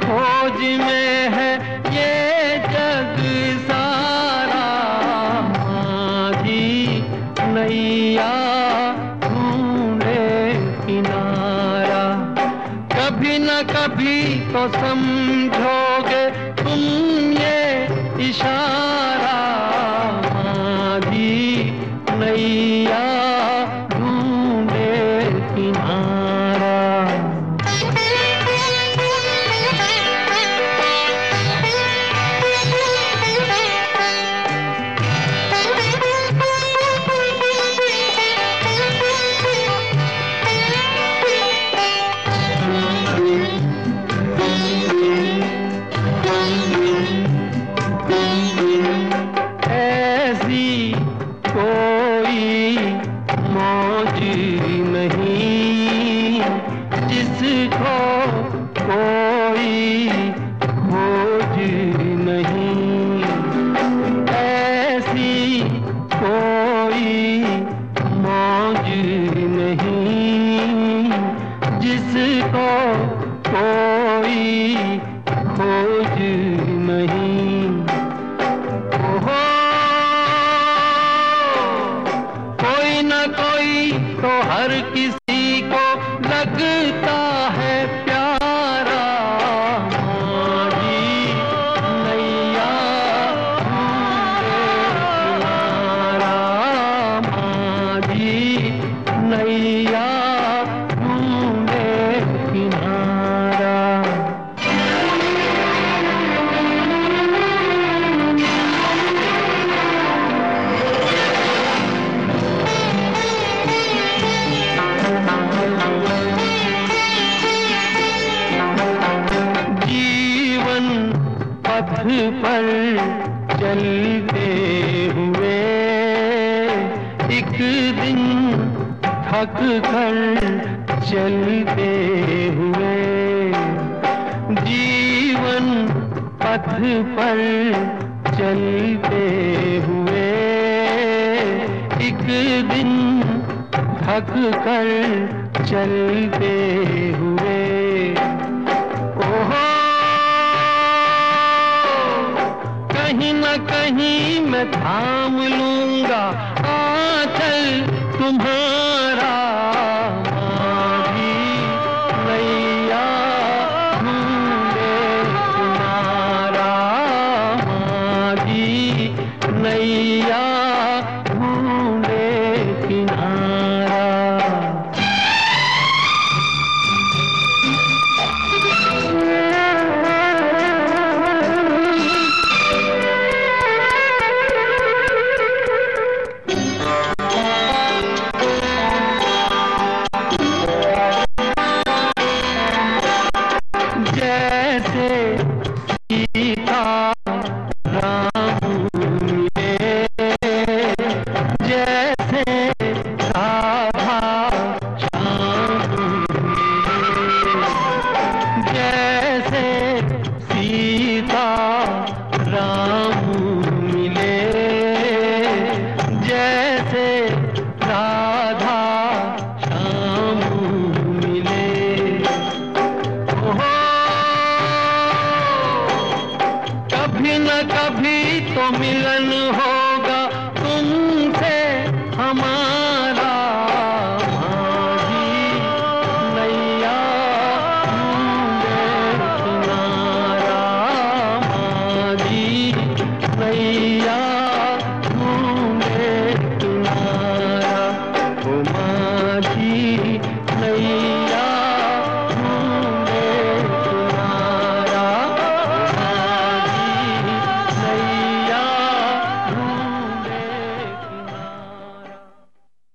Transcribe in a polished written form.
खोज में है ये जग सारा, माझी नैया ढूंढे किनारा। कभी न कभी तो समझोगे तुम ये इशारा, माझी नैया ढूंढे किनारा। ऐसी कोई मौज नहीं जिसको कोई खोज नहीं। ऐसी कोई मौज नहीं जिसको कोई खोज नहीं। ओहो, कोई न कोई तो हर किसी को लगता है प्यारा, माझी नैया ढूंढे किनारा, माझी नैया ढूंढे किनारा। जीवन पथ पर चलते हुए एक दिन थक कर चलते हुए। जीवन पथ पर चलते हुए एक दिन थक कर चलते हुए। ओहो, कहीं न कहीं मैं थाम लूंगा आंचल तुम्हारा, माझी नैया ढूंढे किनारा, माझी नैया ढूंढे किनारा। जैसे सीता राम मिले, जैसे राधा श्याम मिले। जैसे सीता राम मिले, जैसे राधा श्याम मिले। ओहो, कभी न कभी तो मिलन हो